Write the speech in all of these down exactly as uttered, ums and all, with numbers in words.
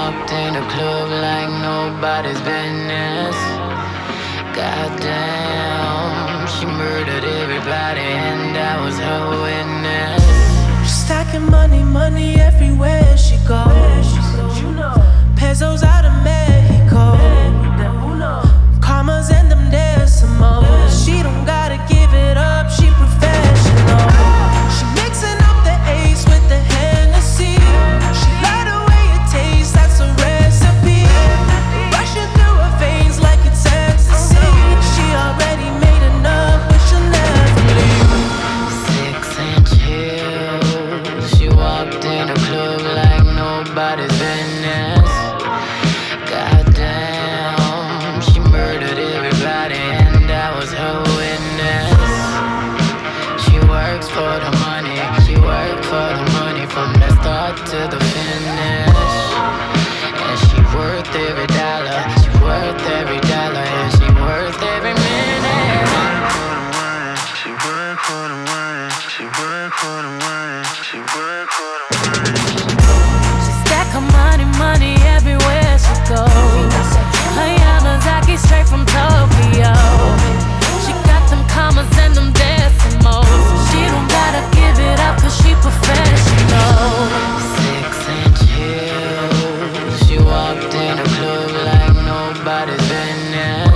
walked in the club like nobody's business. Goddamn, she murdered everybody and I was her witness. Stacking money, money everywhere she goes. Pesos out of Mexico. Commas and them decimals. She don't gotta give it up, she professional. She mixing up the ace with the Hennessy. She like the way it tastes, that's a recipe. Rushing through her veins like it's ecstasy. She already made enough, but she'll never leave. Six inch heels, she walked in the club like nobody's business. Goddamn, she murdered everybody and I was her witness. She works for the money, she worked for the money from the start to the finish. And she worth every dollar, she worth every dollar, and she worth every minute. She work for the money, she work for the money, she work for the money. She stack her money, money everywhere she goes. Her Yamazaki straight from Tokyo. She got them commas and them decimals. She don't gotta give it up cause she professional. Six inch heels, she walked in the club like nobody's business.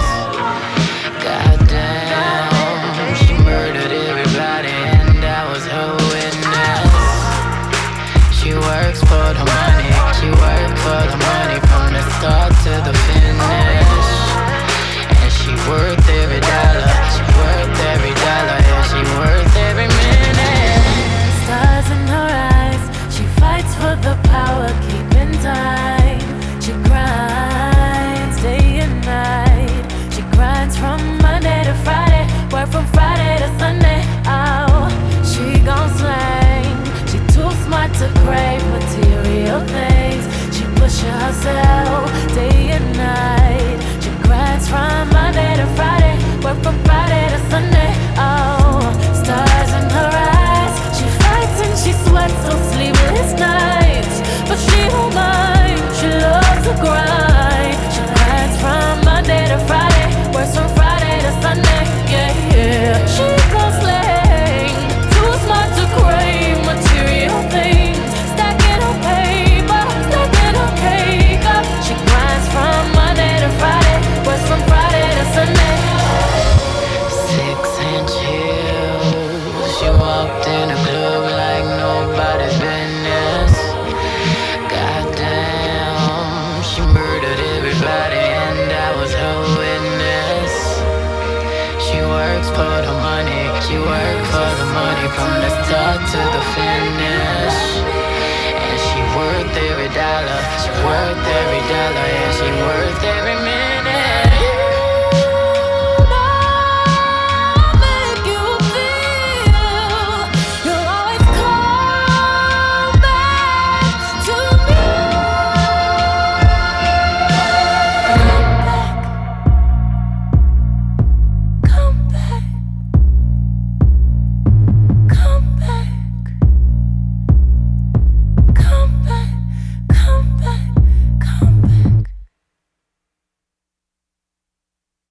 Goddamn, she murdered everybody and I was her witness. She works for the money, she worked for the money from the start to the finish. And she worth every dollar, she worth every dollar, and she worth every minute. Stars in her eyes, she fights for the power, keeping time. She grinds day and night. She grinds from Monday to Friday, work from Friday to Sunday. Oh, she gon' slang. She too smart to crave material things. She pushin' herself day and night. She grinds from Monday to Friday, work from Friday to Sunday. Oh, stars in her eyes. She fights and she sweats on sleepless nights, but she don't mind. She loves to grind. She grinds from Monday to Friday, works from Friday to Sunday. Yeah, yeah. She gon' slang. Too smart to crave material things. Stacking her paper, stacking her cake up. She grinds from Monday to Friday, works from Friday to Sunday. Six inch heels, she walked in the club like nobody's business. Goddamn, she murdered everybody and I was her witness. She works for the money, she worked for the money from the start to the finish. And she worth every dollar, she worth every dollar, yeah.